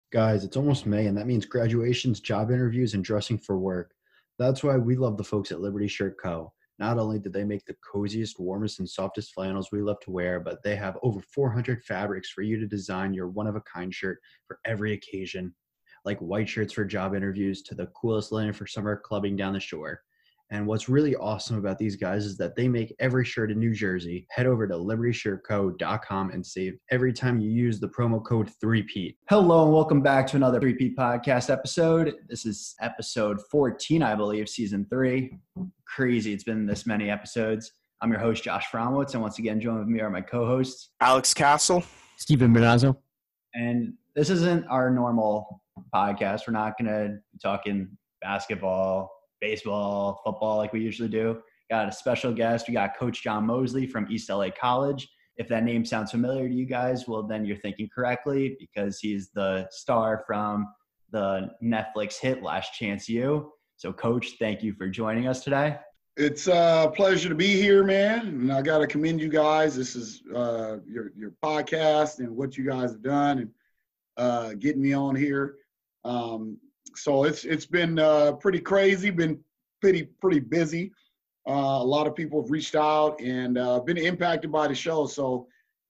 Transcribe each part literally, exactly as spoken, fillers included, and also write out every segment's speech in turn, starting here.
Guys, it's almost May, and that means graduations, job interviews, and dressing for work. That's why we love the folks at Liberty Shirt Co. Not only do they make the coziest, warmest, and softest flannels we love to wear, but they have over four hundred fabrics for you to design your one-of-a-kind shirt for every occasion. Like white shirts for job interviews to the coolest linen for summer clubbing down the shore. And what's really awesome about these guys is that they make every shirt in New Jersey. Head over to liberty shirt co dot com and save every time you use the promo code three P. Hello and welcome back to another three P podcast episode. This is episode fourteen, I believe, season three. Crazy. It's been this many episodes. I'm your host, Josh Fromowitz, and once again, joined with me are my co-hosts, Alex Castle, Stephen Benazzo. And this isn't our normal podcast. We're not going to be talking basketball, baseball, football like we usually do. Got a special guest. We got Coach John Mosley from East L A College. If that name sounds familiar to you guys, well, then you're thinking correctly because he's the star from the Netflix hit Last Chance U. So, Coach, thank you for joining us today. It's a pleasure to be here, man. And I got to commend you guys. This is uh, your your podcast and what you guys have done and uh, getting me on here. Um, so it's it's been uh, pretty crazy, been pretty pretty busy. Uh, a lot of people have reached out and uh, been impacted by the show. So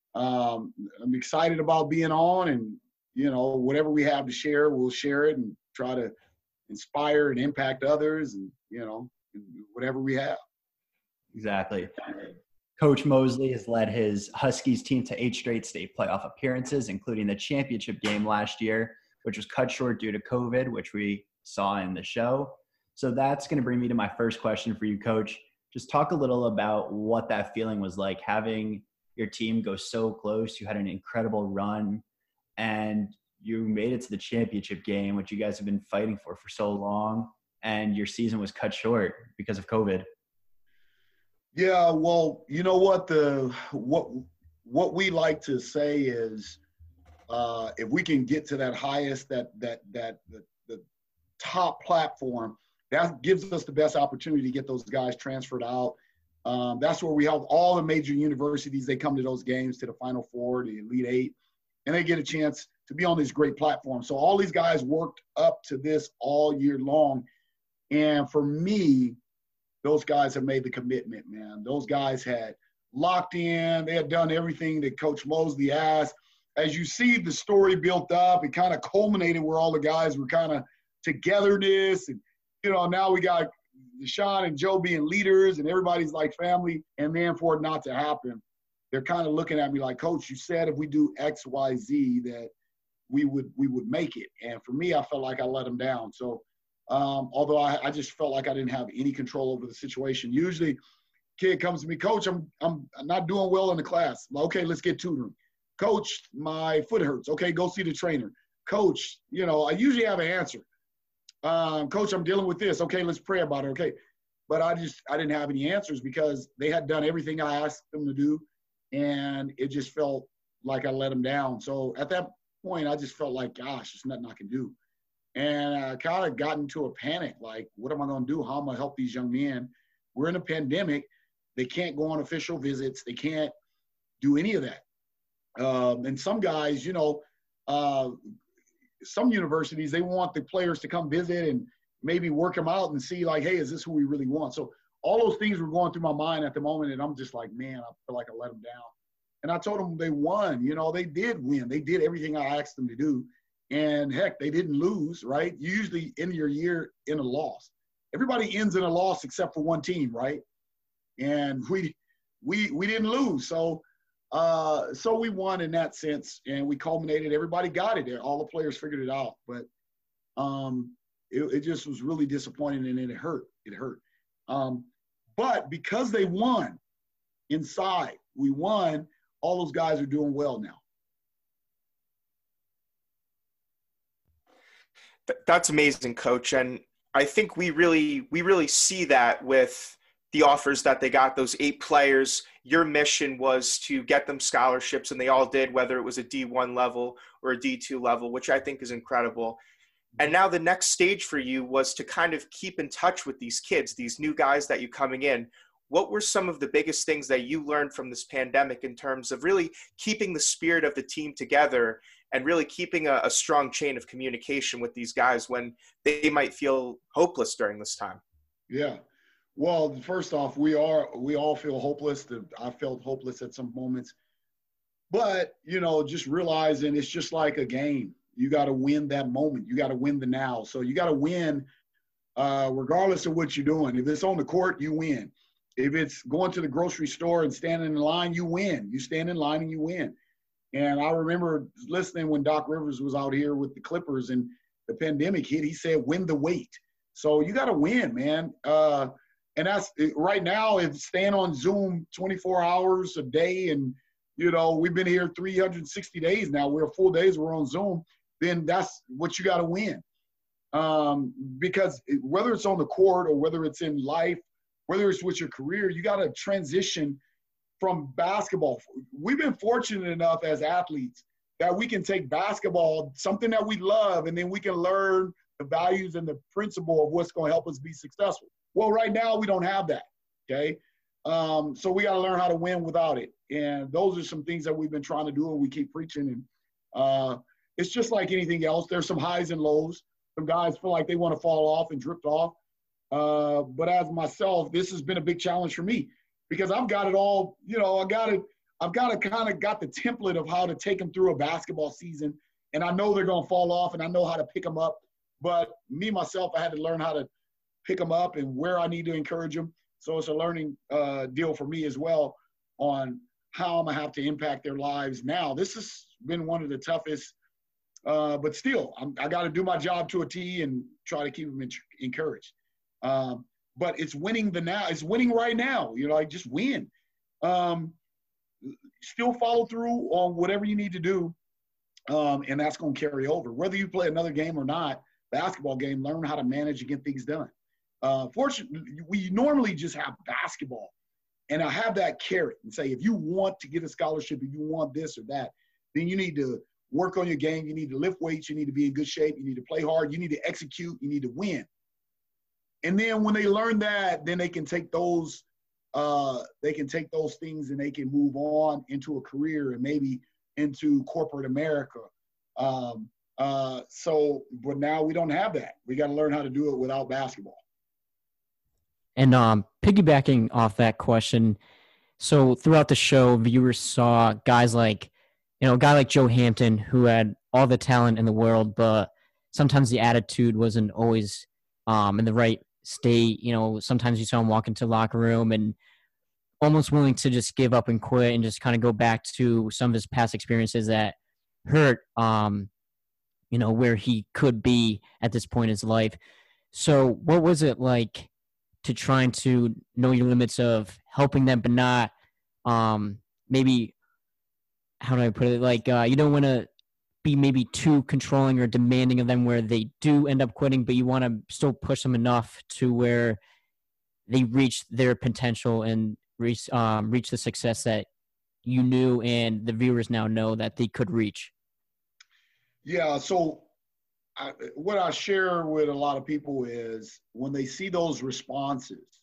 um, I'm excited about being on, and you know, whatever we have to share, we'll share it and try to inspire and impact others, and you know, whatever we have. Exactly. Coach Mosley has led his Huskies team to eight straight state playoff appearances, including the championship game last year, which was cut short due to COVID, which we saw in the show. So that's going to bring me to my first question for you, Coach. Just talk a little about what that feeling was like, having your team go so close. You had an incredible run, and you made it to the championship game, which you guys have been fighting for for so long, and your season was cut short because of COVID. Yeah, well, you know what the what what we like to say is, uh, if we can get to that highest, that that that the, the top platform, that gives us the best opportunity to get those guys transferred out. Um, that's where we have all the major universities. They come to those games, to the Final Four, the Elite Eight, and they get a chance to be on these great platforms. So all these guys worked up to this all year long. And for me, those guys have made the commitment, man. Those guys had locked in. They had done everything that Coach Mosley asked. As you see the story built up, it kind of culminated where all the guys were kind of togetherness. And, you know, now we got Deshaun and Joe being leaders and everybody's like family. And then for it not to happen, they're kind of looking at me like, Coach, you said if we do X, Y, Z, that we would we would make it. And for me, I felt like I let them down. So um, although I, I just felt like I didn't have any control over the situation. Usually kid comes to me, Coach, I'm I'm not doing well in the class. Okay, let's get tutoring. Coach, my foot hurts. Okay, go see the trainer. Coach, you know, I usually have an answer. Um, Coach, I'm dealing with this. Okay, let's pray about it. Okay. But I just I didn't have any answers because they had done everything I asked them to do. And it just felt like I let them down. So at that point, I just felt like, gosh, there's nothing I can do. And I kind of got into a panic, like, what am I going to do? How am I going to help these young men? We're in a pandemic. They can't go on official visits. They can't do any of that. Um, and some guys, you know, uh, some universities, they want the players to come visit and maybe work them out and see, like, hey, is this who we really want? So all those things were going through my mind at the moment, and I'm just like, man, I feel like I let them down. And I told them they won. You know, they did win. They did everything I asked them to do. And, heck, they didn't lose, right? You usually end your year in a loss. Everybody ends in a loss except for one team, right? And we we we didn't lose. So uh, so we won in that sense, and we culminated. Everybody got it there. All the players figured it out. But um, it, it just was really disappointing, and it hurt. It hurt. Um, but because they won inside, we won, all those guys are doing well now. That's amazing, Coach. And I think we really, we really see that with the offers that they got, those eight players. Your mission was to get them scholarships, and they all did, whether it was a D one level or a D two level, which I think is incredible. And now the next stage for you was to kind of keep in touch with these kids, these new guys that you coming in. What were some of the biggest things that you learned from this pandemic in terms of really keeping the spirit of the team together and really keeping a, a strong chain of communication with these guys when they might feel hopeless during this time. Yeah. Well, first off, we are, we all feel hopeless. I felt hopeless at some moments. But, you know, just realizing it's just like a game. You got to win that moment. You got to win the now. So you got to win uh, regardless of what you're doing. If it's on the court, you win. If it's going to the grocery store and standing in line, you win. You stand in line and you win. And I remember listening when Doc Rivers was out here with the Clippers and the pandemic hit, he said, win the wait. So you got to win, man. Uh, and that's right now, if staying on Zoom twenty-four hours a day, and, you know, we've been here three hundred sixty days now, we're full days, we're on Zoom, then that's what you got to win. Um, because whether it's on the court or whether it's in life, whether it's with your career, you got to transition from basketball. We've been fortunate enough as athletes that we can take basketball, something that we love, and then we can learn the values and the principle of what's going to help us be successful. Well, right now we don't have that, okay? Um, so we got to learn how to win without it. And those are some things that we've been trying to do, and we keep preaching. And uh, it's just like anything else. There's some highs and lows. Some guys feel like they want to fall off and drift off. Uh, but as myself, this has been a big challenge for me because I've got it all, you know, I got it, I've got to kind of got the template of how to take them through a basketball season. And I know they're going to fall off and I know how to pick them up. But me, myself, I had to learn how to pick them up and where I need to encourage them. So it's a learning uh, deal for me as well on how I'm going to have to impact their lives now. This has been one of the toughest, uh, but still, I'm, I got to do my job to a T and try to keep them in, encouraged. Um, but it's winning the now. It's winning right now. You know, like just win. Um, still follow through on whatever you need to do, um, and that's going to carry over. Whether you play another game or not, basketball game, learn how to manage and get things done. Uh, fortunately, we normally just have basketball, and I have that carrot and say, if you want to get a scholarship, if you want this or that, then you need to work on your game. You need to lift weights. You need to be in good shape. You need to play hard. You need to execute. You need to win. And then when they learn that, then they can take those, uh, they can take those things and they can move on into a career and maybe into corporate America. Um, uh, so, but now we don't have that. We got to learn how to do it without basketball. And um, piggybacking off that question, so throughout the show, viewers saw guys like, you know, a guy like Joe Hampton who had all the talent in the world, but sometimes the attitude wasn't always um, in the right state. You know, sometimes you saw him walk into the locker room and almost willing to just give up and quit and just kind of go back to some of his past experiences that hurt, um, you know, where he could be at this point in his life. So what was it like to trying to know your limits of helping them, but not um, maybe, how do I put it? Like, uh, you don't want to be maybe too controlling or demanding of them where they do end up quitting, but you want to still push them enough to where they reach their potential and reach, um, reach the success that you knew and the viewers now know that they could reach. Yeah. So I, what I share with a lot of people is when they see those responses.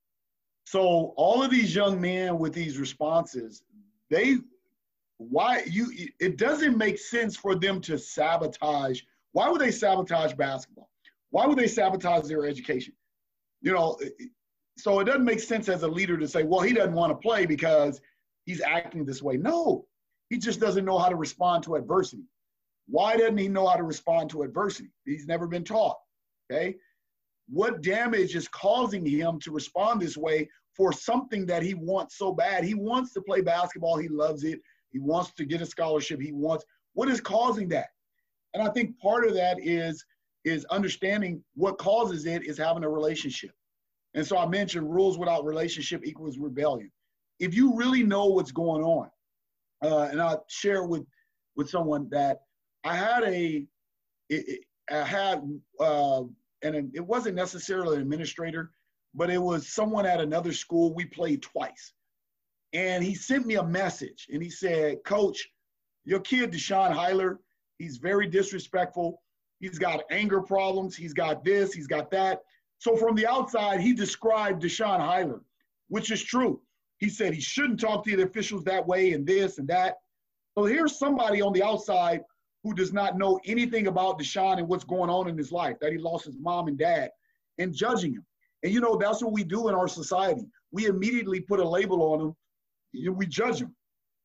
So all of these young men with these responses, they, why you, it doesn't make sense for them to sabotage. Why would they sabotage basketball? Why would they sabotage their education? You know, so it doesn't make sense as a leader to say, well, he doesn't want to play because he's acting this way. No, he just doesn't know how to respond to adversity. Why doesn't he know how to respond to adversity? He's never been taught, okay? What damage is causing him to respond this way for something that he wants so bad? He wants to play basketball. He loves it. He wants to get a scholarship. He wants, what is causing that? And I think part of that is, is understanding what causes it is having a relationship. And so I mentioned rules without relationship equals rebellion. If you really know what's going on, uh, and I'll share with, with someone that I had a, it, it, I had, uh, and it wasn't necessarily an administrator, but it was someone at another school. We played twice. And he sent me a message and he said, Coach, your kid, Deshaun Heiler, he's very disrespectful. He's got anger problems. He's got this, he's got that. So from the outside, he described Deshaun Heiler, which is true. He said he shouldn't talk to the officials that way and this and that. So here's somebody on the outside who does not know anything about Deshaun and what's going on in his life, that he lost his mom and dad, and judging him. And, you know, that's what we do in our society. We immediately put a label on him. You know, we judge him.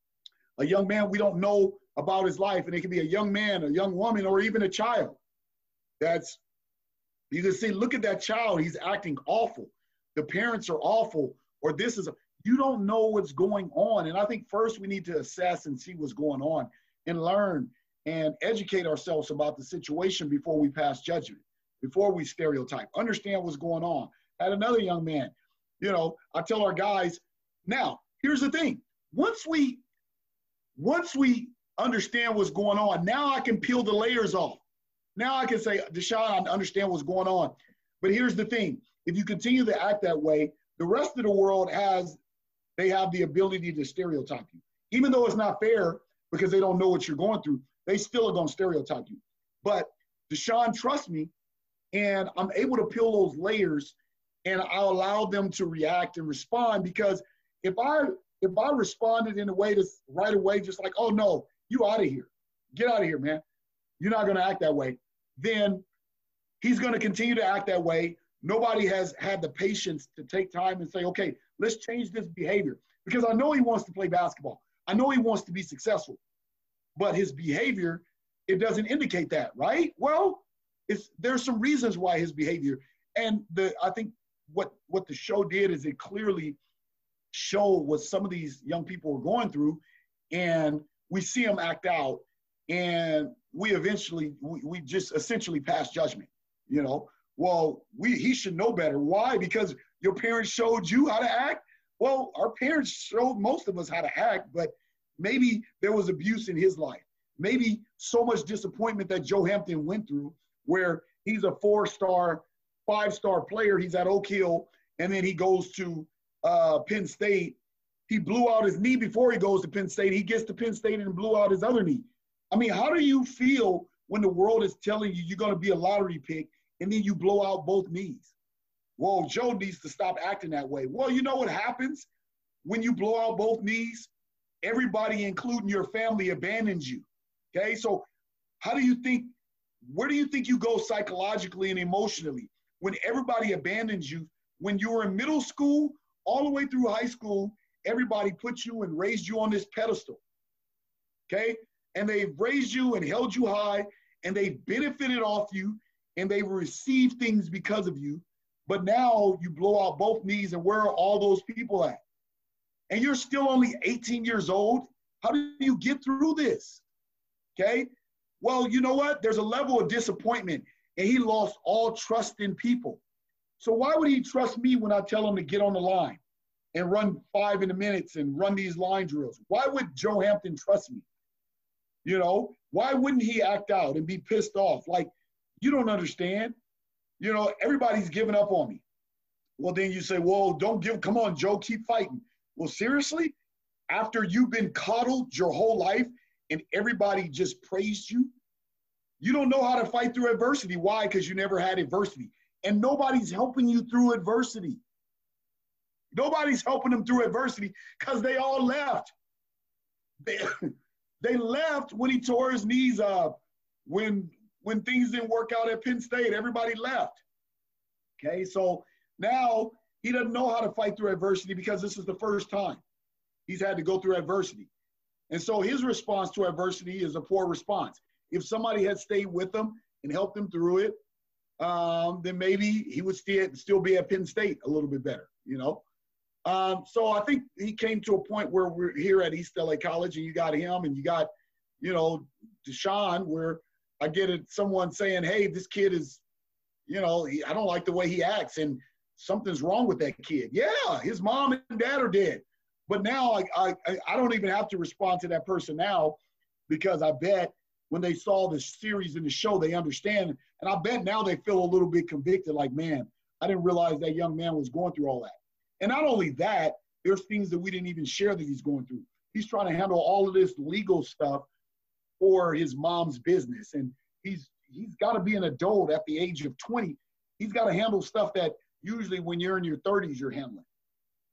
A young man, we don't know about his life, and it can be a young man, a young woman, or even a child. That's, you can see, look at that child. He's acting awful. The parents are awful, or this is, a, you don't know what's going on. And I think first we need to assess and see what's going on and learn and educate ourselves about the situation before we pass judgment, before we stereotype, understand what's going on. I had another young man, you know, I tell our guys, now, here's the thing. Once we, once we understand what's going on, now I can peel the layers off. Now I can say, Deshaun, I understand what's going on. But here's the thing. If you continue to act that way, the rest of the world has, they have the ability to stereotype you. Even though it's not fair because they don't know what you're going through, they still are going to stereotype you. But Deshaun trusts me, and I'm able to peel those layers, and I'll allow them to react and respond, because if I if I responded in a way that's right away, just like, oh, no, you out of here. Get out of here, man. You're not going to act that way. Then he's going to continue to act that way. Nobody has had the patience to take time and say, okay, let's change this behavior. Because I know he wants to play basketball. I know he wants to be successful. But his behavior, it doesn't indicate that, right? Well, it's, there's some reasons why his behavior. And the I think what, what the show did is it clearly showed what some of these young people were going through. And we see them act out. And we eventually, we, we just essentially pass judgment, you know. Well, we he should know better. Why? Because your parents showed you how to act? Well, our parents showed most of us how to act, but maybe there was abuse in his life. Maybe so much disappointment that Joe Hampton went through, where he's a four-star, five-star player. He's at Oak Hill, and then he goes to uh, Penn State. He blew out his knee before he goes to Penn State. He gets to Penn State and blew out his other knee. I mean, how do you feel when the world is telling you you're going to be a lottery pick and then you blow out both knees? Well, Joe needs to stop acting that way. Well, you know what happens when you blow out both knees? Everybody, including your family, abandons you. Okay, so how do you think, where do you think you go psychologically and emotionally when everybody abandons you? When you were in middle school, all the way through high school, everybody put you and raised you on this pedestal. Okay, and they've raised you and held you high, and they've benefited off you, and they've received things because of you. But now you blow out both knees, and where are all those people at? And you're still only eighteen years old. How do you get through this? Okay? Well, you know what? There's a level of disappointment, and he lost all trust in people. So why would he trust me when I tell him to get on the line and run five in the minutes and run these line drills? Why would Joe Hampton trust me? You know, why wouldn't he act out and be pissed off? Like, you don't understand. You know, everybody's giving up on me. Well, then you say, well, don't give, come on, Joe, keep fighting. Well, seriously? After you've been coddled your whole life and everybody just praised you? You don't know how to fight through adversity. Why? Because you never had adversity. And nobody's helping you through adversity. Nobody's helping them through adversity because they all left. They, they left when he tore his knees up, when, when things didn't work out at Penn State. Everybody left. Okay, so now he doesn't know how to fight through adversity because this is the first time he's had to go through adversity. And so his response to adversity is a poor response. If somebody had stayed with him and helped him through it, um, then maybe he would still, still be at Penn State a little bit better, you know? Um, so I think he came to a point where we're here at East L A College, and you got him and you got, you know, Deshaun, where I get it, someone saying, hey, this kid is, you know, he, I don't like the way he acts, and something's wrong with that kid. Yeah, his mom and dad are dead. But now I, I, I don't even have to respond to that person now, because I bet when they saw the series and the show, they understand. And I bet now they feel a little bit convicted, like, man, I didn't realize that young man was going through all that. And not only that, there's things that we didn't even share that he's going through. He's trying to handle all of this legal stuff for his mom's business. And he's he's got to be an adult at the age of twenty. He's got to handle stuff that usually when you're in your thirties, you're handling.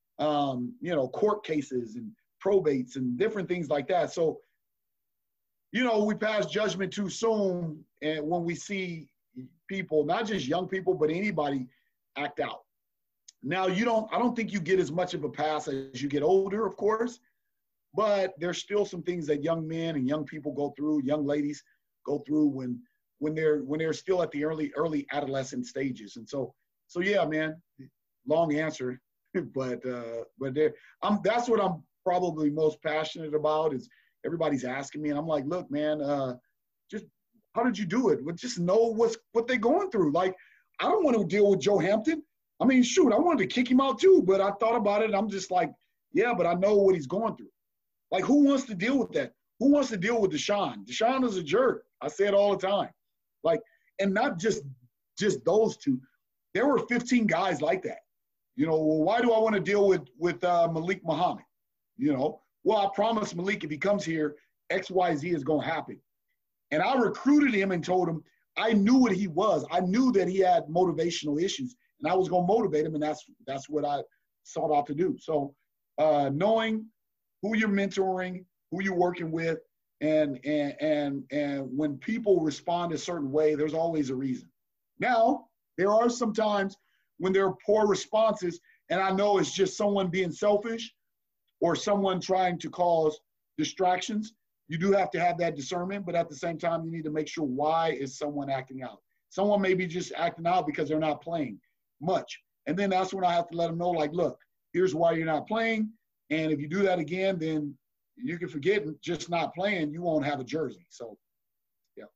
Um, you know, court cases and probates and different things like that. So, you know, we pass judgment too soon, and when we see people, not just young people, but anybody act out. Now, you don't, I don't think you get as much of a pass as you get older, of course, but there's still some things that young men and young people go through, young ladies go through when, when they're, when they're still at the early, early adolescent stages. And so, so yeah, man, long answer, but, uh, but there, I'm, that's what I'm probably most passionate about is everybody's asking me. And I'm like, look, man, uh, just, how did you do it? Well, just know what's, what they're going through. Like, I don't want to deal with Joe Hampton. I mean, shoot, I wanted to kick him out too, but I thought about it and I'm just like, yeah, but I know what he's going through. Like, who wants to deal with that? Who wants to deal with Deshaun? Deshaun is a jerk. I say it all the time. Like, and not just just those two. There were fifteen guys like that. You know, well, why do I want to deal with with uh, Malik Muhammad? You know, well, I promised Malik if he comes here, X, Y, Z is going to happen. And I recruited him and told him I knew what he was. I knew that he had motivational issues. And I was going to motivate him, and that's that's what I sought out to do. So uh, knowing who you're mentoring, who you're working with, and, and, and, and when people respond a certain way, there's always a reason. Now, there are some times when there are poor responses, and I know it's just someone being selfish or someone trying to cause distractions. You do have to have that discernment, but at the same time, you need to make sure why is someone acting out. Someone may be just acting out because they're not playing much. And then that's when I have to let them know, like, look, here's why you're not playing. And if you do that again, then you can forget just not playing. You won't have a jersey. So, yeah.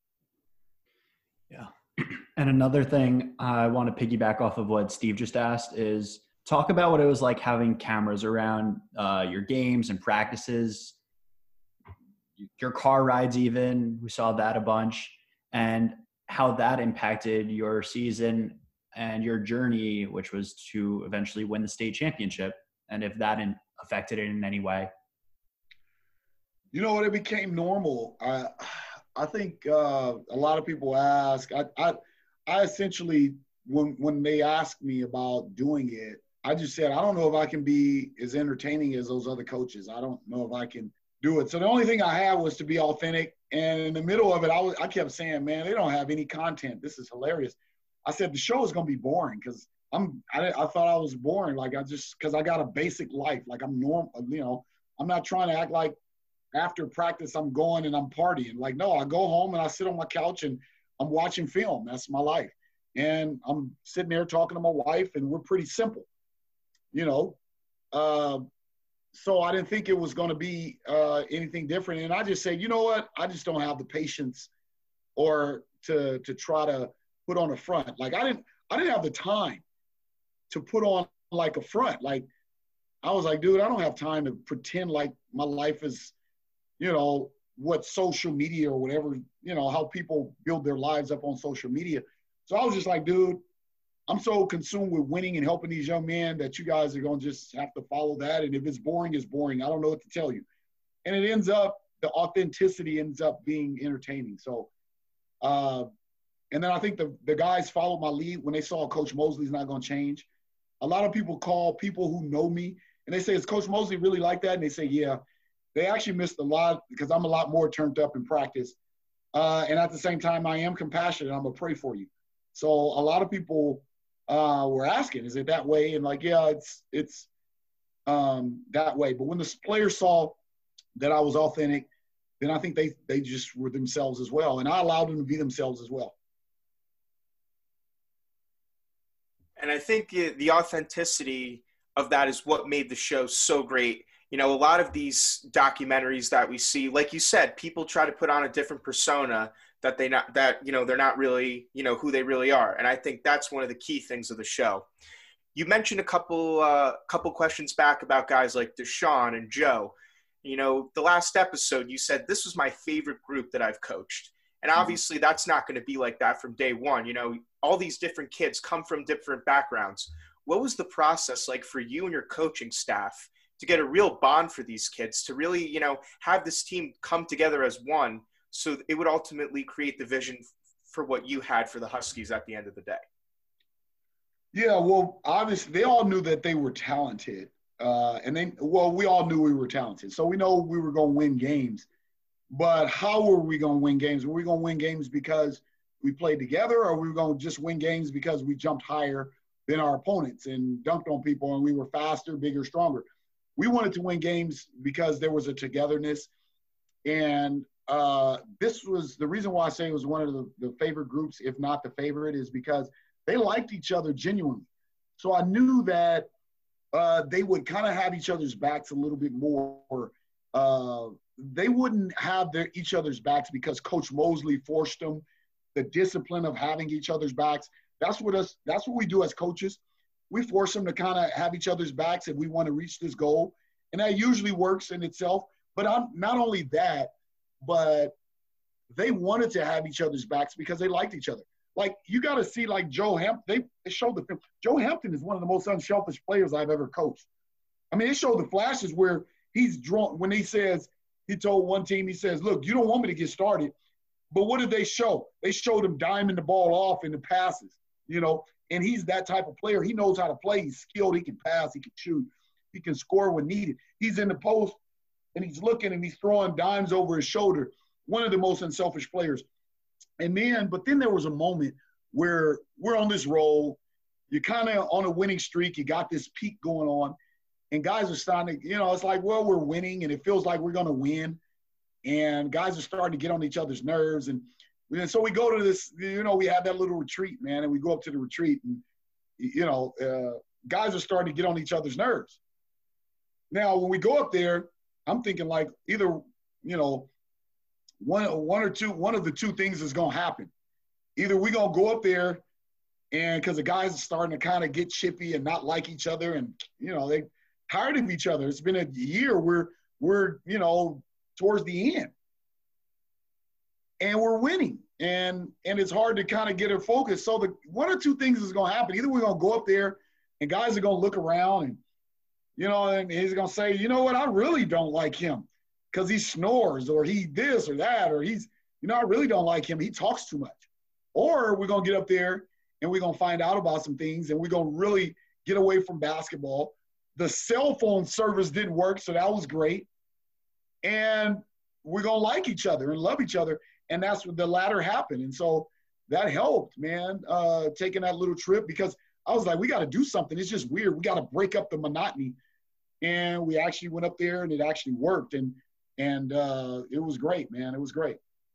Yeah. And another thing I want to piggyback off of what Steve just asked is talk about what it was like having cameras around uh, your games and practices, your car rides even. We saw that a bunch. And how that impacted your season and your journey, which was to eventually win the state championship, and if that in, affected it in any way. You know what? It became normal. I, I think uh, a lot of people ask. I, I, I essentially, when when they ask me about doing it, I just said I don't know if I can be as entertaining as those other coaches. I don't know if I can do it. So the only thing I had was to be authentic. And in the middle of it, I was I kept saying, man, they don't have any content. This is hilarious. I said, the show is going to be boring because I'm, I, I thought I was boring. Like I just, because I got a basic life. Like I'm normal, you know, I'm not trying to act like after practice I'm going and I'm partying. Like, no, I go home and I sit on my couch and I'm watching film. That's my life. And I'm sitting there talking to my wife and we're pretty simple, you know. Uh, so I didn't think it was going to be uh, anything different. And I just said, you know what? I just don't have the patience or to to try to put on a front. Like I didn't, I didn't have the time to put on like a front. Like I was like, dude, I don't have time to pretend like my life is, you know, what social media or whatever, you know, how people build their lives up on social media. So I was just like, dude, I'm so consumed with winning and helping these young men that you guys are going to just have to follow that. And if it's boring, it's boring. I don't know what to tell you. And it ends up, the authenticity ends up being entertaining. So, uh, and then I think the, the guys followed my lead when they saw Coach Mosley's not going to change. A lot of people call people who know me, and they say, is Coach Mosley really like that? And they say, yeah. They actually missed a lot because I'm a lot more turned up in practice. Uh, and at the same time, I am compassionate. I'm going to pray for you. So a lot of people uh, were asking, is it that way? And like, yeah, it's it's um, that way. But when the players saw that I was authentic, then I think they, they just were themselves as well. And I allowed them to be themselves as well. And I think the authenticity of that is what made the show so great. You know, a lot of these documentaries that we see, like you said, people try to put on a different persona that they not that, you know, they're not really, you know, who they really are. And I think that's one of the key things of the show. You mentioned a couple uh, couple questions back about guys like Deshaun and Joe. You know, the last episode, you said, this was my favorite group that I've coached. And obviously that's not going to be like that from day one. You know, all these different kids come from different backgrounds. What was the process like for you and your coaching staff to get a real bond for these kids, to really, you know, have this team come together as one so it would ultimately create the vision for what you had for the Huskies at the end of the day? Yeah, well, obviously they all knew that they were talented. Uh, and then, well, we all knew we were talented. So we know we were going to win games. But how are we going to win games? Are we going to win games because we played together, or are we going to just win games because we jumped higher than our opponents and dunked on people and we were faster, bigger, stronger? We wanted to win games because there was a togetherness. And uh, this was the reason why I say it was one of the, the favorite groups, if not the favorite, is because they liked each other genuinely. So I knew that uh, they would kind of have each other's backs a little bit more. Uh, they wouldn't have their each other's backs because Coach Mosley forced them. The discipline of having each other's backs. That's what us. That's what we do as coaches. We force them to kind of have each other's backs if we want to reach this goal, and that usually works in itself. But I'm not only that, but they wanted to have each other's backs because they liked each other. Like, you got to see, like Joe Hampton. They, they showed the film. Joe Hampton is one of the most unselfish players I've ever coached. I mean, they showed the flashes where he's drawn when he says he told one team, he says, "Look, you don't want me to get started." But what did they show? They showed him diming the ball off in the passes, you know, and he's that type of player. He knows how to play. He's skilled. He can pass. He can shoot. He can score when needed. He's in the post, and he's looking, and he's throwing dimes over his shoulder. One of the most unselfish players. And then, but then there was a moment where we're on this roll. You're kind of on a winning streak. You got this peak going on, and guys are starting to, you know, it's like, well, we're winning, and it feels like we're going to win. And guys are starting to get on each other's nerves. And, and so we go to this, you know, we have that little retreat, man, and we go up to the retreat. And, you know, uh, guys are starting to get on each other's nerves. Now, when we go up there, I'm thinking like either, you know, one, one or two, one of the two things is going to happen. Either we're going to go up there and because the guys are starting to kind of get chippy and not like each other. And, you know, they tired of each other. It's been a year where we're, you know, towards the end, and we're winning, and and it's hard to kind of get her focused. So the one or two things is going to happen. Either we're going to go up there, and guys are going to look around, and you know, and he's going to say, you know what, I really don't like him because he snores, or he this or that, or he's, you know, I really don't like him. He talks too much. Or we're going to get up there, and we're going to find out about some things, and we're going to really get away from basketball. The cell phone service didn't work, so that was great. And we're going to like each other and love each other. And that's what the latter happened. And so that helped, man, uh, taking that little trip, because I was like, we got to do something. It's just weird. We got to break up the monotony. And we actually went up there, and it actually worked. And and uh, it was great, man. It was great.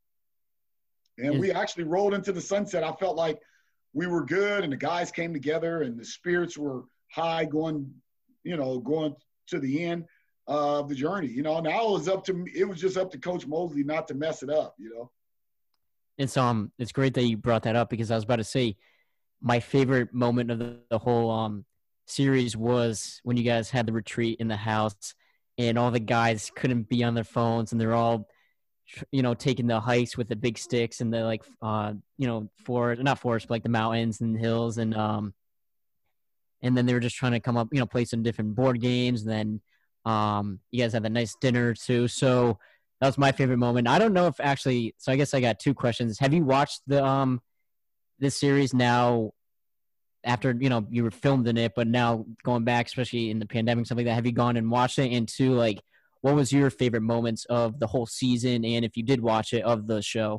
And we actually rolled into the sunset. I felt like we were good, and the guys came together, and the spirits were high going, you know, going to the end of the journey, you know. Now it was up to me, it was just up to Coach Mosley not to mess it up, you know. It's um it's great that you brought that up, because I was about to say my favorite moment of the, the whole um series was when you guys had the retreat in the house and all the guys couldn't be on their phones, and they're all, you know, taking the hikes with the big sticks and the like uh you know forest not forest but like the mountains and hills, and um and then they were just trying to come up, you know, play some different board games, and then Um, you guys had a nice dinner too. So that was my favorite moment. I don't know if actually, so I guess I got two questions. Have you watched the, um, this series now after, you know, you were filmed in it, but now going back, especially in the pandemic, something like that, have you gone and watched it? And two, like, what was your favorite moments of the whole season? And if you did watch it, of the show?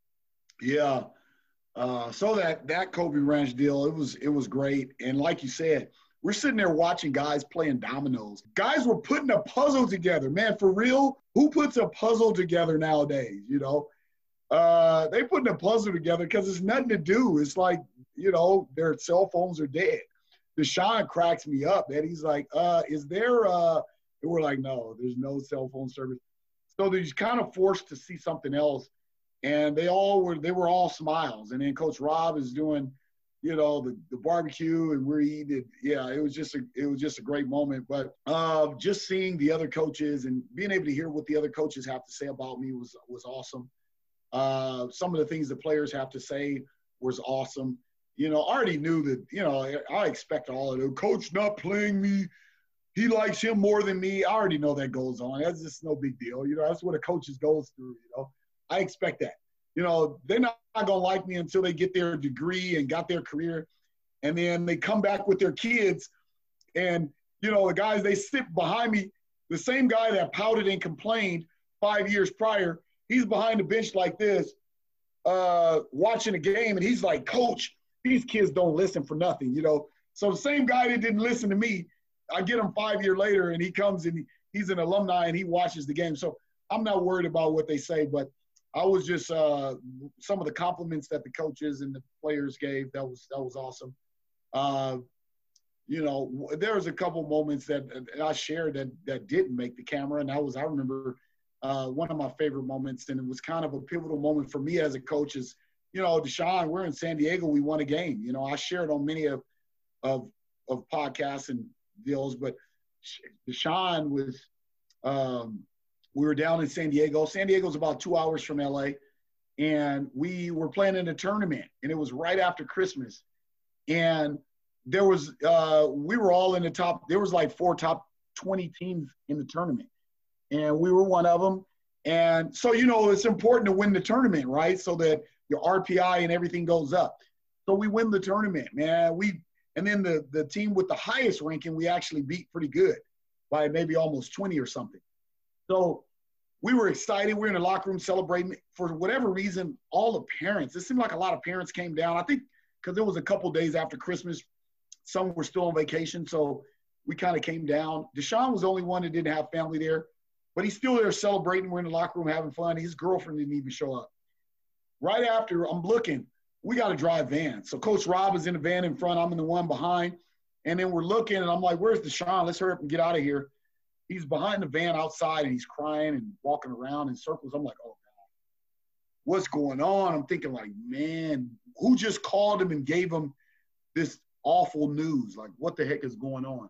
Yeah. Uh, so that, that Kobe Ranch deal, it was, it was great. And like you said, we're sitting there watching guys playing dominoes. Guys were putting a puzzle together. Man, for real, who puts a puzzle together nowadays, you know? Uh, they putting a puzzle together because there's nothing to do. It's like, you know, their cell phones are dead. Deshaun cracks me up, man. He's like, uh, is there uh, – and we're like, no, there's no cell phone service. So they're kind of forced to see something else. And they all were – they were all smiles. And then Coach Rob is doing – you know, the, the barbecue, and we're eating. Yeah, it was just a, it was just a great moment. But uh, just seeing the other coaches and being able to hear what the other coaches have to say about me was was awesome. Uh, some of the things the players have to say was awesome. You know, I already knew that, you know, I expect all of it. Coach not playing me. He likes him more than me. I already know that goes on. That's just no big deal. You know, that's what a coach goes through, you know. I expect that. You know, they're not going to like me until they get their degree and got their career. And then they come back with their kids. And, you know, the guys, they sit behind me, the same guy that pouted and complained five years prior he's behind the bench like this, uh, watching the game, and he's like, Coach, these kids don't listen for nothing, you know. So the same guy that didn't listen to me, I get him five years later, and he comes and he's an alumni, and he watches the game. So I'm not worried about what they say, but I was just uh, some of the compliments that the coaches and the players gave. That was that was awesome. Uh, you know, there was a couple moments that I shared that that didn't make the camera, and that was I remember uh, one of my favorite moments, and it was kind of a pivotal moment for me as a coach. Is you know, Deshaun, we're in San Diego, we won a game. You know, I shared on many of of of podcasts and deals, but Deshaun was. Um, We were down in San Diego. San Diego's about two hours from L A. And we were playing in a tournament, and it was right after Christmas. And there was, uh, we were all in the top, there was like four top twenty teams in the tournament. And we were one of them. And so, you know, it's important to win the tournament, right? So that your R P I and everything goes up. So we win the tournament, man. We, and then the, the team with the highest ranking, we actually beat pretty good by maybe almost twenty or something. So we were excited. We were in the locker room celebrating. For whatever reason, all the parents, it seemed like a lot of parents came down. I think because it was a couple days after Christmas, some were still on vacation. So we kind of came down. Deshaun was the only one that didn't have family there, but he's still there celebrating. We're in the locker room having fun. His girlfriend didn't even show up. Right after, I'm looking, we got to drive van. So Coach Rob is in the van in front. I'm in the one behind. And then we're looking, and I'm like, where's Deshaun? Let's hurry up and get out of here. He's behind the van outside, and he's crying and walking around in circles. I'm like, oh, God, what's going on? I'm thinking like, man, who just called him and gave him this awful news? Like, what the heck is going on?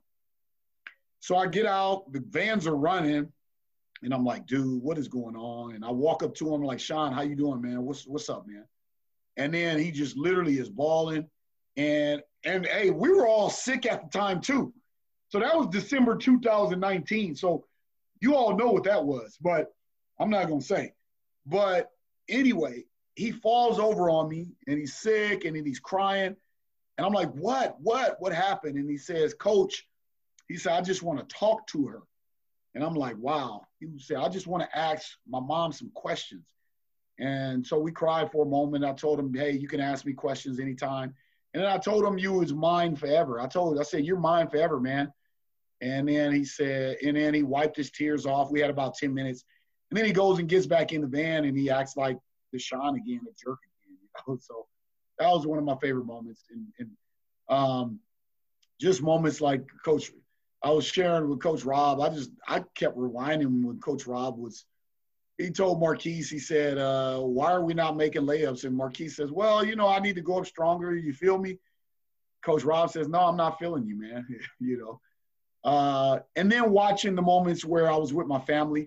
So I get out, the vans are running, and I'm like, dude, what is going on? And I walk up to him like, Sean, how you doing, man? What's what's up, man? And then he just literally is bawling. And, and hey, we were all sick at the time too. So that was December two thousand nineteen. So you all know what that was, but I'm not going to say. But anyway, he falls over on me, and he's sick, and then he's crying. And I'm like, what, what, what happened? And he says, Coach, he said, I just want to talk to her. And I'm like, wow. He said, I just want to ask my mom some questions. And so we cried for a moment. I told him, hey, you can ask me questions anytime. And then I told him, you was mine forever. I told him, I said, you're mine forever, man. And then he said, and then he wiped his tears off. We had about ten minutes. And then he goes and gets back in the van, and he acts like Deshaun again, a jerk again. You know? So that was one of my favorite moments. And, and um, just moments like Coach, I was sharing with Coach Rob. I just, I kept rewinding when Coach Rob was, he told Marquise, he said, uh, why are we not making layups? And Marquise says, well, you know, I need to go up stronger. You feel me? Coach Rob says, no, I'm not feeling you, man. you know? Uh, and then watching the moments where I was with my family,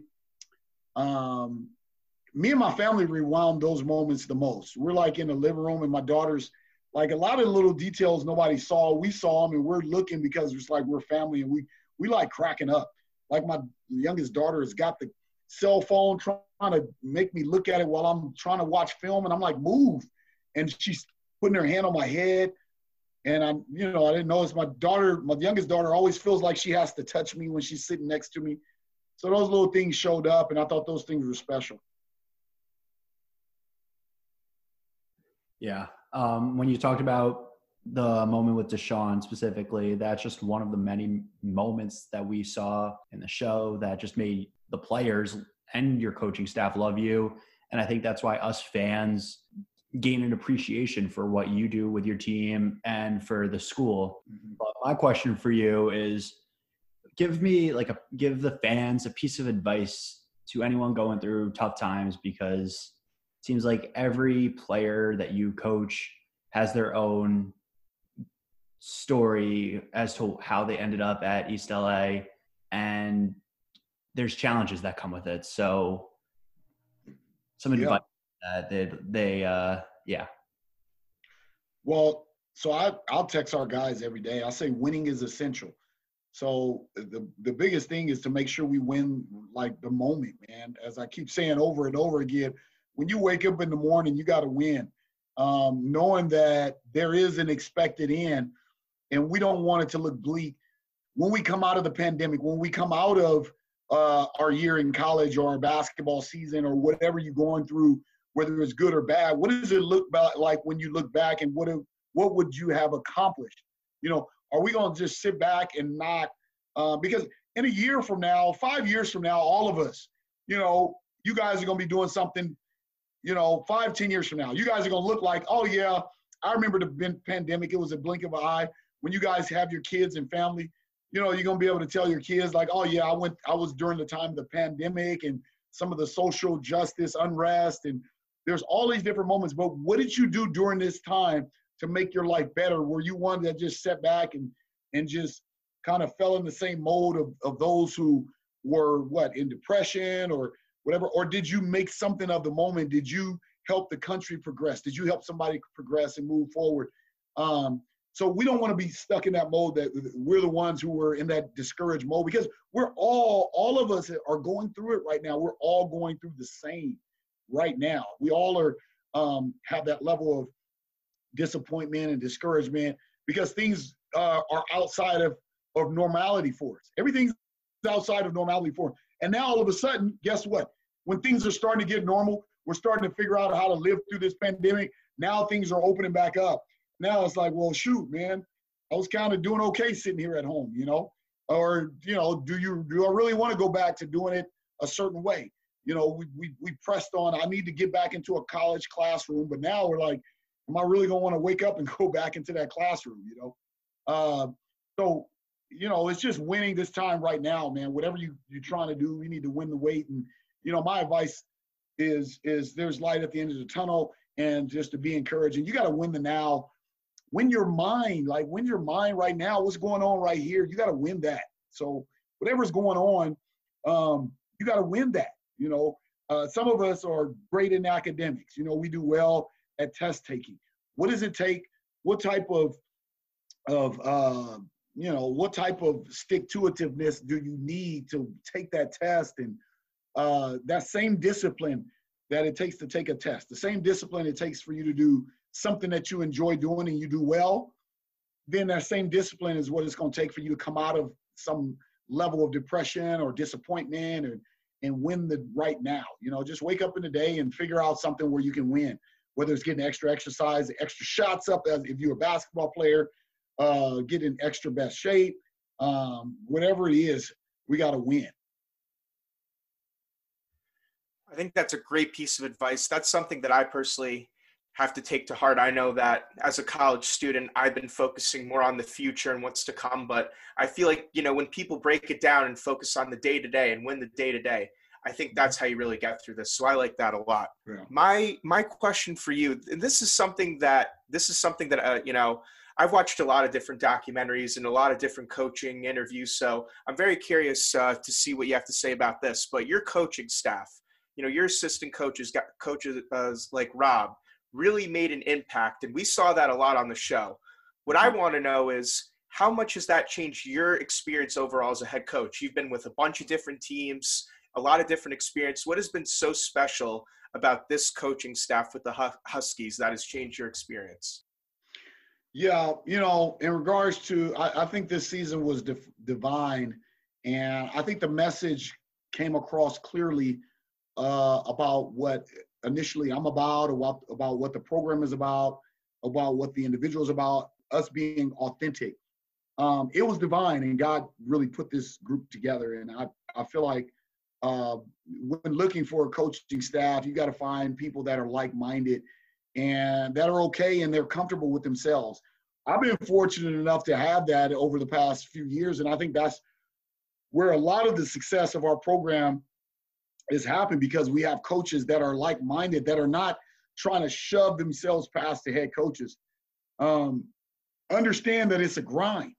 um, me and my family rewound those moments the most. We're like in the living room, and my daughter's like a lot of the little details nobody saw. We saw them, and we're looking because it's like we're family, and we we like cracking up. Like my youngest daughter has got the cell phone trying to make me look at it while I'm trying to watch film, and I'm like, move. And she's putting her hand on my head. And I'm, you know, I didn't notice my daughter, my youngest daughter always feels like she has to touch me when she's sitting next to me. So those little things showed up, and I thought those things were special. Yeah. Um, when you talked about the moment with Deshaun specifically, that's just one of the many moments that we saw in the show that just made the players and your coaching staff love you. And I think that's why us fans gain an appreciation for what you do with your team and for the school. Mm-hmm. But my question for you is, give me like a, give the fans a piece of advice to anyone going through tough times, because it seems like every player that you coach has their own story as to how they ended up at East L A, and there's challenges that come with it. So some advice. Yeah. Uh, they, they, uh, yeah. Well, so I, I'll text our guys every day. I say winning is essential. So the, the biggest thing is to make sure we win like the moment, man. As I keep saying over and over again, when you wake up in the morning, you got to win. Um, knowing that there is an expected end, and we don't want it to look bleak. When we come out of the pandemic, when we come out of uh, our year in college or our basketball season or whatever you're going through, whether it's good or bad, what does it look like when you look back, and what, what would you have accomplished? You know, are we going to just sit back and not, uh, because in a year from now, five years from now, all of us, you know, you guys are going to be doing something, you know, five, ten years from now, you guys are going to look like, oh yeah, I remember the pandemic. It was a blink of an eye. When you guys have your kids and family, you know, you're going to be able to tell your kids like, oh yeah, I went, I was during the time of the pandemic and some of the social justice unrest, and there's all these different moments. But what did you do during this time to make your life better? Were you one that just sat back and, and just kind of fell in the same mode of, of those who were what, in depression or whatever? Or did you make something of the moment? Did you help the country progress? Did you help somebody progress and move forward? Um, so we don't want to be stuck in that mode that we're the ones who were in that discouraged mode, because we're all, all of us are going through it right now. We're all going through the same right now. We all are, um, have that level of disappointment and discouragement because things uh, are outside of, of normality for us. Everything's outside of normality for us. And now all of a sudden, guess what? When things are starting to get normal, we're starting to figure out how to live through this pandemic. Now things are opening back up. Now it's like, well, shoot, man, I was kind of doing okay sitting here at home, you know? Or, you know, do you, do I really want to go back to doing it a certain way? You know, we, we, we pressed on, I need to get back into a college classroom, but now we're like, am I really going to want to wake up and go back into that classroom, you know? Uh, so, you know, it's just winning this time right now, man. Whatever you, you're trying to do, you need to win the weight. And, you know, my advice is, is there's light at the end of the tunnel, and just to be encouraging. You got to win the now. Win your mind, like win your mind right now. What's going on right here? You got to win that. So whatever's going on, um, you got to win that. You know, uh, some of us are great in academics. You know, we do well at test taking. What does it take? What type of, of uh, you know, what type of stick-to-itiveness do you need to take that test? And uh, that same discipline that it takes to take a test, the same discipline it takes for you to do something that you enjoy doing and you do well, then that same discipline is what it's going to take for you to come out of some level of depression or disappointment, and, and win the right now. You know, just wake up in the day and figure out something where you can win, whether it's getting extra exercise, extra shots up as if you're a basketball player, uh, getting extra best shape, um, whatever it is, we got to win. I think that's a great piece of advice. That's something that I personally have to take to heart. I know that as a college student, I've been focusing more on the future and what's to come, but I feel like, you know, when people break it down and focus on the day-to-day and win the day-to-day, I think that's how you really get through this. So I like that a lot. Yeah. My, my question for you, and this is something that, this is something that, uh, you know, I've watched a lot of different documentaries and a lot of different coaching interviews. So I'm very curious uh, to see what you have to say about this, but your coaching staff, you know, your assistant coaches, got coaches uh, like Rob, really made an impact. And we saw that a lot on the show. What I want to know is, how much has that changed your experience overall as a head coach? You've been with a bunch of different teams, a lot of different experience. What has been so special about this coaching staff with the Huskies that has changed your experience? Yeah, you know, in regards to, I, I think this season was dif- divine. And I think the message came across clearly uh, about what initially I'm about, about, about what the program is about, about what the individual is about, us being authentic. Um, it was divine, and God really put this group together. And I, I feel like uh, when looking for a coaching staff, you got to find people that are like-minded and that are okay and they're comfortable with themselves. I've been fortunate enough to have that over the past few years, and I think that's where a lot of the success of our program has happened, because we have coaches that are like-minded, that are not trying to shove themselves past the head coaches. Um, understand that it's a grind.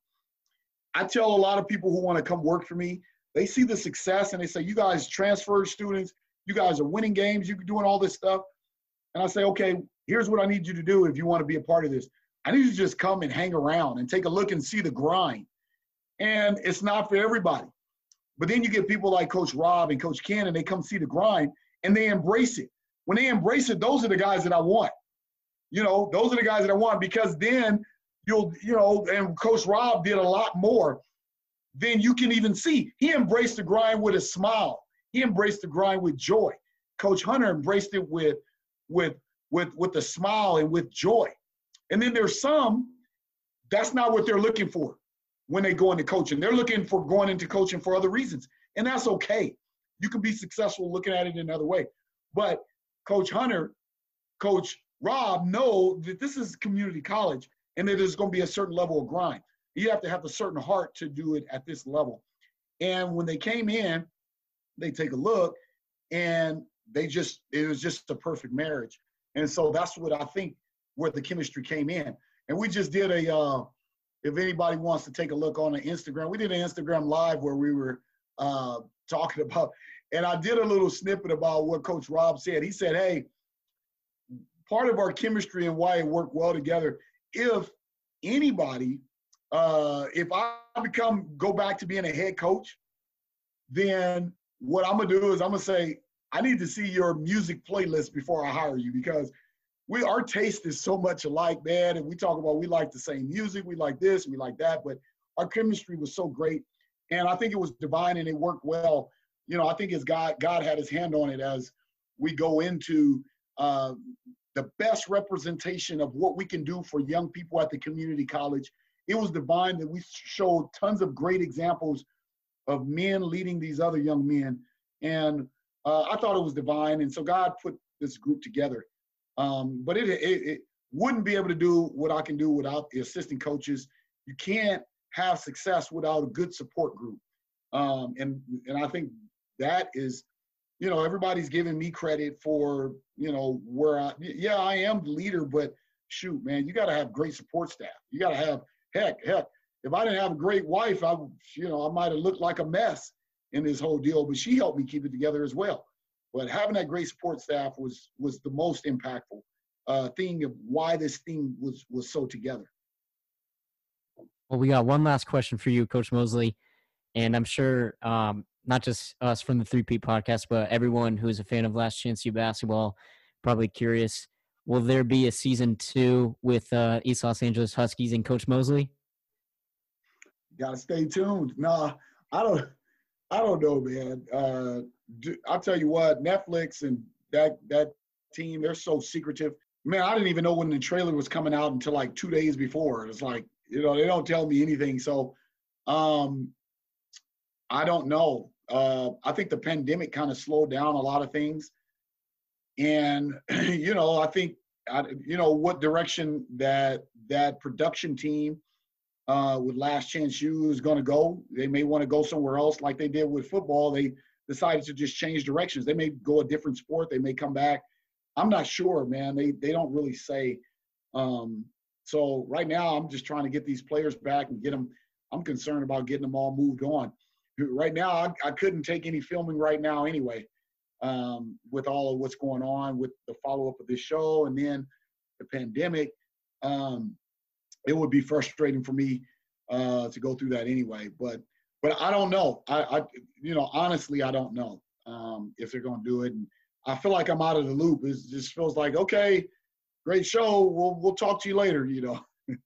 I tell a lot of people who want to come work for me, they see the success and they say, you guys transfer students, you guys are winning games, you're doing all this stuff. And I say, okay, here's what I need you to do if you want to be a part of this. I need you to just come and hang around and take a look and see the grind. And it's not for everybody. But then you get people like Coach Rob and Coach Ken, and they come see the grind and they embrace it. When they embrace it, those are the guys that I want. You know, those are the guys that I want, because then you'll, you know, and Coach Rob did a lot more. then you can even see he embraced the grind with a smile. He embraced the grind with joy. Coach Hunter embraced it with, with, with, with a smile and with joy. And then there's some, that's not what they're looking for when they go into coaching. They're looking for going into coaching for other reasons. And that's okay. You can be successful looking at it in another way. But Coach Hunter, Coach Rob know that this is community college and that there's going to be a certain level of grind. You have to have a certain heart to do it at this level. And when they came in, they take a look and they just, it was just a perfect marriage. And so that's what I think where the chemistry came in. And we just did a, uh, if anybody wants to take a look on the Instagram, we did an Instagram live where we were uh, talking about, and I did a little snippet about what Coach Rob said. He said, hey, part of our chemistry and why it worked well together, if anybody, uh, if I become, go back to being a head coach, then what I'm going to do is I'm going to say, I need to see your music playlist before I hire you, because we, our taste is so much alike, man. And we talk about, we like the same music, we like this, we like that, but our chemistry was so great. And I think it was divine and it worked well. You know, I think as God, God had his hand on it as we go into uh, the best representation of what we can do for young people at the community college. It was divine that we showed tons of great examples of men leading these other young men. And uh, I thought it was divine. And so God put this group together. Um, but it, it, it wouldn't be able to do what I can do without the assistant coaches. You can't have success without a good support group. Um, and, and I think that is, you know, everybody's giving me credit for, you know, where I, yeah, I am the leader, but shoot, man, you got to have great support staff. You got to have, heck, heck, if I didn't have a great wife, I, you know, I might have looked like a mess in this whole deal, but she helped me keep it together as well. But having that great support staff was was the most impactful uh, thing of why this thing was was so together. Well, we got one last question for you, Coach Mosley, and I'm sure um, not just us from the three P podcast, but everyone who's a fan of Last Chance U basketball probably curious. Will there be a season two with uh, East Los Angeles Huskies and Coach Mosley? Got to stay tuned. Nah, I don't. I don't know, man. Uh, do, I'll tell you what, Netflix and that that team, they're so secretive. Man, I didn't even know when the trailer was coming out until like two days before. It's like, you know, they don't tell me anything. So um, I don't know. Uh, I think the pandemic kind of slowed down a lot of things. And, you know, I think, I, you know, what direction that that production team Uh, with Last Chance U is going to go. They may want to go somewhere else like they did with football. They decided to just change directions. They may go a different sport. They may come back. I'm not sure, man. They they don't really say. Um, so right now I'm just trying to get these players back and get them. I'm concerned about getting them all moved on. Right now I, I couldn't take any filming right now anyway um, with all of what's going on with the follow-up of this show and then the pandemic. Um, it would be frustrating for me uh, to go through that anyway. But but I don't know. I, I you know, honestly, I don't know um, if they're going to do it. And I feel like I'm out of the loop. It just feels like, okay, great show. We'll we'll talk to you later, you know.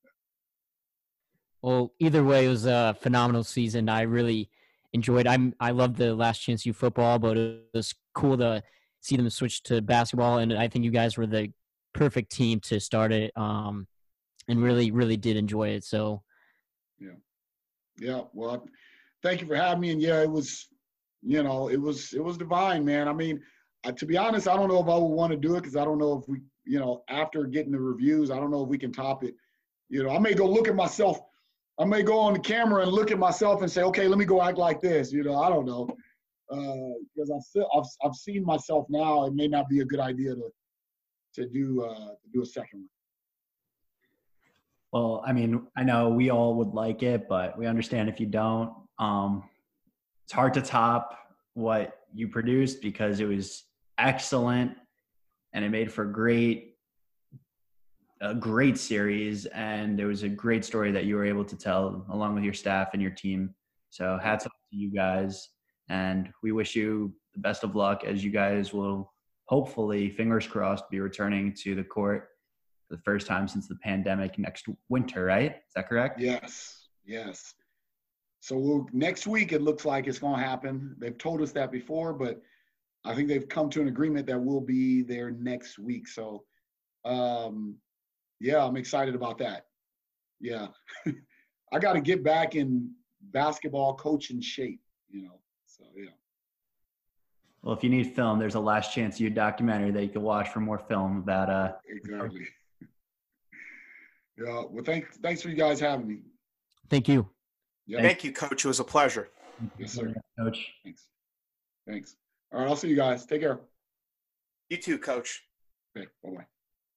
Well, either way, it was a phenomenal season. I really enjoyed. I'm I love the Last Chance U football, but it was cool to see them switch to basketball. And I think you guys were the perfect team to start it. Um, and really, really did enjoy it. So, yeah, yeah. Well, thank you for having me. And yeah, it was, you know, it was it was divine, man. I mean, I, to be honest, I don't know if I would want to do it because I don't know if we, you know, after getting the reviews, I don't know if we can top it. You know, I may go look at myself. I may go on the camera and look at myself and say, okay, let me go act like this. You know, I don't know uh, because I've still I've I've seen myself now. It may not be a good idea to to do uh, to do a second one. Well, I mean, I know we all would like it, but we understand if you don't. Um, it's hard to top what you produced because it was excellent and it made for great, a great series. And it was a great story that you were able to tell along with your staff and your team. So hats off to you guys. And we wish you the best of luck as you guys will hopefully, fingers crossed, be returning to the court the first time since the pandemic next winter, right? Is that correct? Yes, yes. so we'll, next week it looks like it's going to happen. They've told us that before, but I think they've come to an agreement that we'll be there next week. So, um, yeah, I'm excited about that. Yeah. I got to get back in basketball coaching shape, you know, so yeah. Well, if you need film, there's a Last Chance U documentary that you can watch for more film about uh exactly. Yeah, well, thanks thanks for you guys having me. Thank you. Yeah. Thank you, Coach. It was a pleasure. Yes, sir. Coach. Thanks. Thanks. All right, I'll see you guys. Take care. You too, Coach. Okay, bye-bye.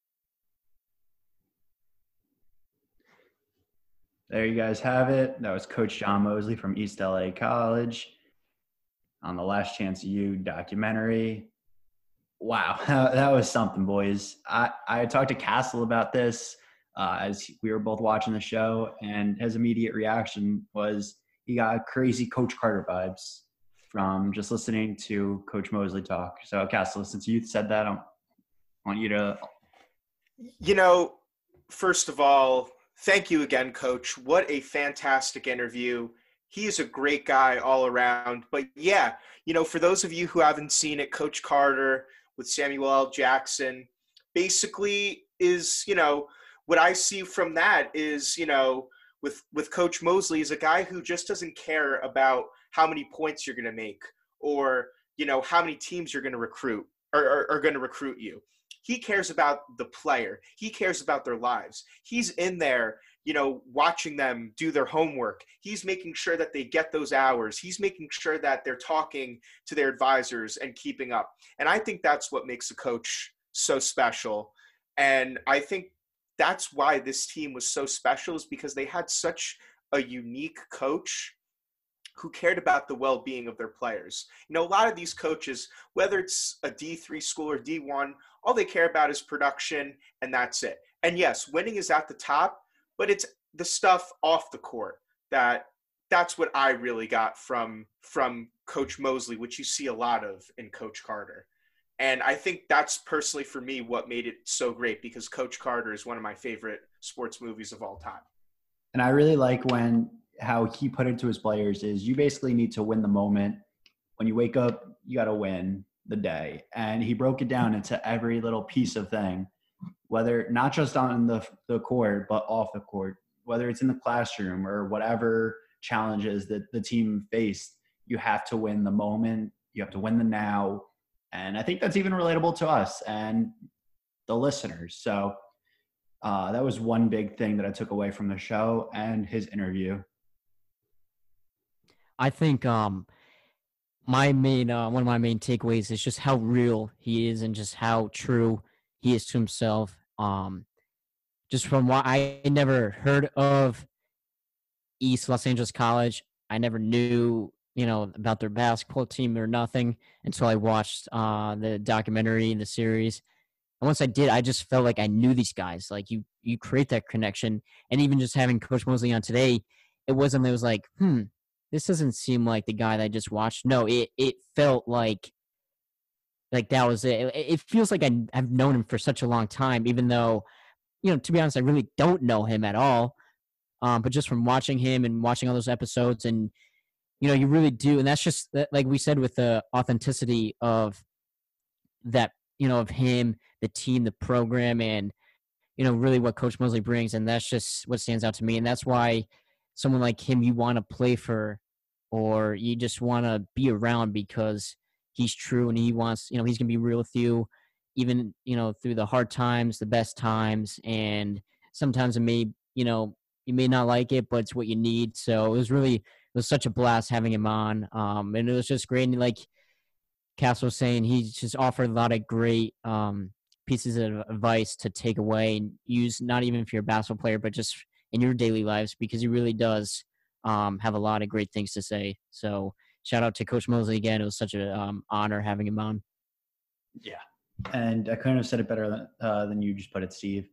There you guys have it. That was Coach John Mosley from East L A College on the Last Chance U documentary. Wow, that was something, boys. I, I talked to Castle about this uh, as we were both watching the show, and his immediate reaction was he got crazy Coach Carter vibes from just listening to Coach Mosley talk. So, Castle, since you said that, I want you to. You know, first of all, thank you again, Coach. What a fantastic interview. He is a great guy all around. But yeah, you know, for those of you who haven't seen it, Coach Carter with Samuel L. Jackson basically is, you know, what I see from that is, you know, with, with Coach Mosley is a guy who just doesn't care about how many points you're going to make or, you know, how many teams you're going to recruit or are, are going to recruit you. He cares about the player. He cares about their lives. He's in there, you know, watching them do their homework. He's making sure that they get those hours. He's making sure that they're talking to their advisors and keeping up. And I think that's what makes a coach so special. And I think that's why this team was so special, is because they had such a unique coach who cared about the well-being of their players. You know, a lot of these coaches, whether it's a D three school or D one, all they care about is production, and that's it. And yes, winning is at the top, but it's the stuff off the court that that's what I really got from from Coach Mosley, which you see a lot of in Coach Carter. And I think that's personally for me what made it so great, because Coach Carter is one of my favorite sports movies of all time. And I really like when how he put it to his players is you basically need to win the moment. When you wake up, you got to win the day. And he broke it down into every little piece of thing, whether not just on the, the court, but off the court, whether it's in the classroom or whatever challenges that the team faced. You have to win the moment. You have to win the now. And I think that's even relatable to us and the listeners. So uh, that was one big thing that I took away from the show and his interview. I think um, my main uh, one of my main takeaways is just how real he is and just how true he is to himself. Um, just from what I never heard of East Los Angeles College, I never knew, you know, about their basketball team or nothing until I watched uh, the documentary, the series. And once I did, I just felt like I knew these guys. Like you, you create that connection, and even just having Coach Mosley on today, it wasn't. It was like, hmm. This doesn't seem like the guy that I just watched. No, it, it felt like like that was it. It feels like I, I've known him for such a long time, even though, you know, to be honest, I really don't know him at all. Um, but just from watching him and watching all those episodes, and, you know, you really do. And that's just, like we said, with the authenticity of that, you know, of him, the team, the program, and, you know, really what Coach Mosley brings. And that's just what stands out to me. And that's why someone like him you want to play for, or you just want to be around, because he's true and he wants, you know, he's going to be real with you, even, you know, through the hard times, the best times. And sometimes it may, you know, you may not like it, but it's what you need. So it was really, it was such a blast having him on. Um, and it was just great. And like Cass was saying, he just offered a lot of great um, pieces of advice to take away and use, not even for your basketball player, but just in your daily lives, because he really does um, have a lot of great things to say. So shout out to Coach Mosley again. It was such an um, honor having him on. Yeah. And I couldn't have said it better than, uh, than you just put it, Steve.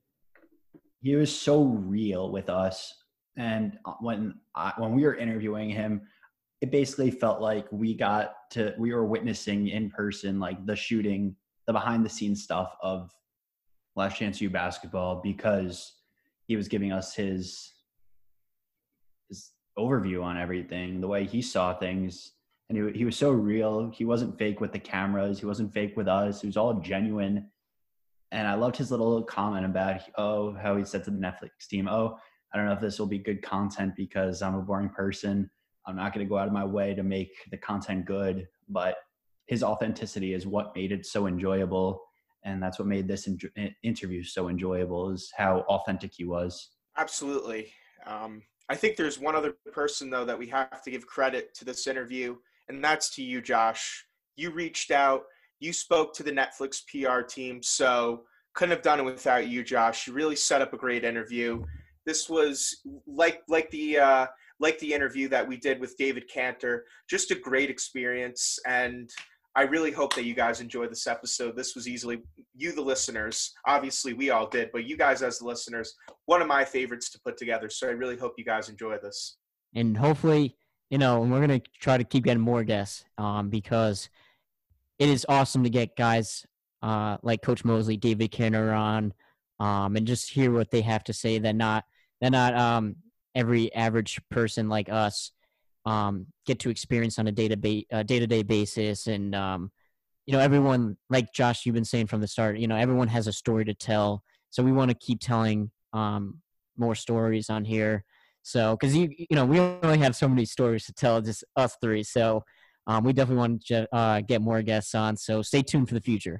He was so real with us. And when I, when we were interviewing him, it basically felt like we got to, we were witnessing in person, like the shooting, the behind the scenes stuff of Last Chance U basketball, because he was giving us his, his overview on everything, the way he saw things. And he, he was so real. He wasn't fake with the cameras. He wasn't fake with us. He was all genuine. And I loved his little comment about, oh, how he said to the Netflix team, oh, I don't know if this will be good content because I'm a boring person. I'm not going to go out of my way to make the content good. But his authenticity is what made it so enjoyable. And that's what made this in- interview so enjoyable, is how authentic he was. Absolutely. Um, I think there's one other person, though, that we have to give credit to this interview, and that's to you, Josh. You reached out. You spoke to the Netflix P R team, so couldn't have done it without you, Josh. You really set up a great interview. This was like like the uh, like the interview that we did with David Cantor, just a great experience, and I really hope that you guys enjoy this episode. This was easily, you the listeners, obviously we all did, but you guys as the listeners, one of my favorites to put together. So I really hope you guys enjoy this. And hopefully, you know, and we're going to try to keep getting more guests um, because it is awesome to get guys uh, like Coach Mosley, David Cantor on um, and just hear what they have to say. That not, that not um, every average person like us um, get to experience on a day-to-day, uh, day-to-day basis. And, um, you know, everyone, like Josh, you've been saying from the start, you know, everyone has a story to tell. So we want to keep telling um, more stories on here. So, because, you you know, we only have so many stories to tell, just us three. So um, we definitely want to uh, get more guests on. So stay tuned for the future.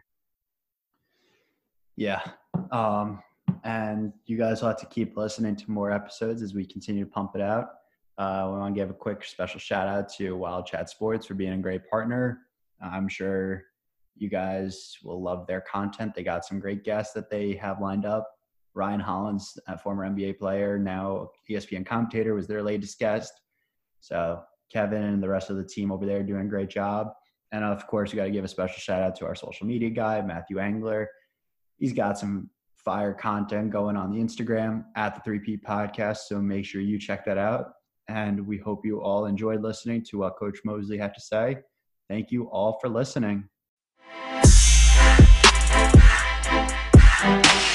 Yeah. Um, and you guys will have to keep listening to more episodes as we continue to pump it out. Uh, we want to give a quick special shout out to Wild Chat Sports for being a great partner. I'm sure you guys will love their content. They got some great guests that they have lined up. Ryan Hollins, a former N B A player, now E S P N commentator, was their latest guest. So Kevin and the rest of the team over there are doing a great job. And of course, we got to give a special shout out to our social media guy, Matthew Angler. He's got some fire content going on the Instagram at the three P Podcast. So make sure you check that out. And we hope you all enjoyed listening to what Coach Mosley had to say. Thank you all for listening.